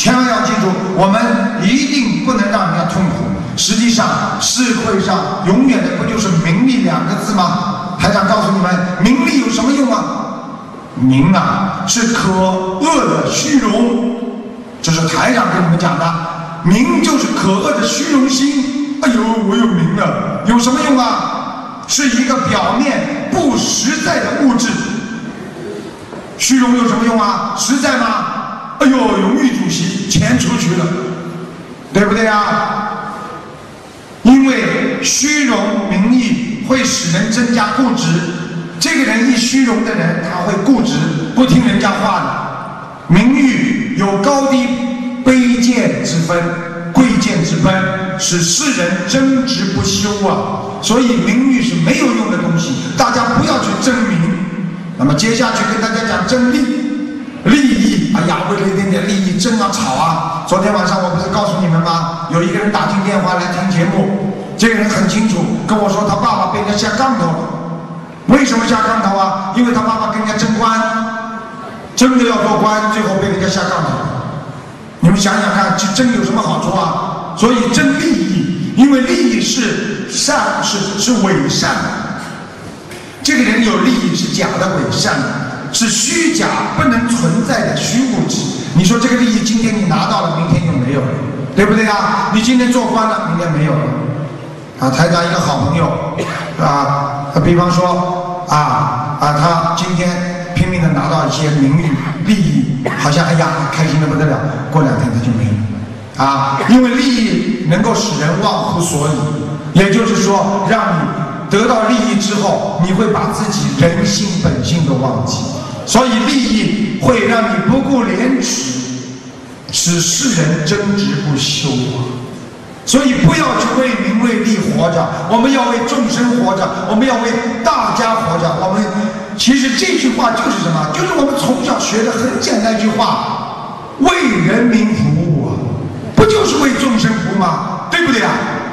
千万要记住，我们一定不能让人家痛苦。实际上，社会上永远的不就是名利两个字吗？台长告诉你们，名利有什么用啊？名啊，是可恶的虚荣。这是台长跟你们讲的，名就是可恶的虚荣心。哎呦，我有名了，有什么用啊？是一个表面不实在的物质。虚荣有什么用啊？实在吗？哎呦，荣誉主席钱出去了，对不对啊？因为虚荣名义会使人增加固执，这个人一虚荣的人，他会固执，不听人家话的。名誉有高低卑贱之分，贵贱之分，使世人争执不休啊！所以名誉是没有用的东西，大家不要去争名。那么接下去跟大家讲争利益。哎呀，为了一点点利益争啊吵啊！昨天晚上我不是告诉你们吗？有一个人打进电话来听节目，这个人很清楚跟我说，他爸爸被人家下杠头了。为什么下杠头啊？因为他爸爸跟人家争官，真的要做官，最后被人家下杠头。你们想想看，去争有什么好处啊？所以争利益，因为利益是善，是伪善的。这个人有利益是假的，伪善的，是虚假不能存在的虚物质。你说这个利益今天你拿到了，明天就没有了，对不对啊？你今天做官了，明天没有了。啊，台长一个好朋友啊，比方说他今天拼命的拿到一些名誉利益，好像哎呀开心的不得了，过2天他就没了啊，因为利益能够使人忘乎所以，也就是说让你得到利益之后，你会把自己人性本性都忘记，所以利益会让你不顾廉耻，使世人争执不休啊！所以不要去为名为利活着，我们要为众生活着，我们要为大家活着。我们其实这句话就是什么？就是我们从小学的很简单一句话：为人民服务啊，不就是为众生服务吗？对不对啊？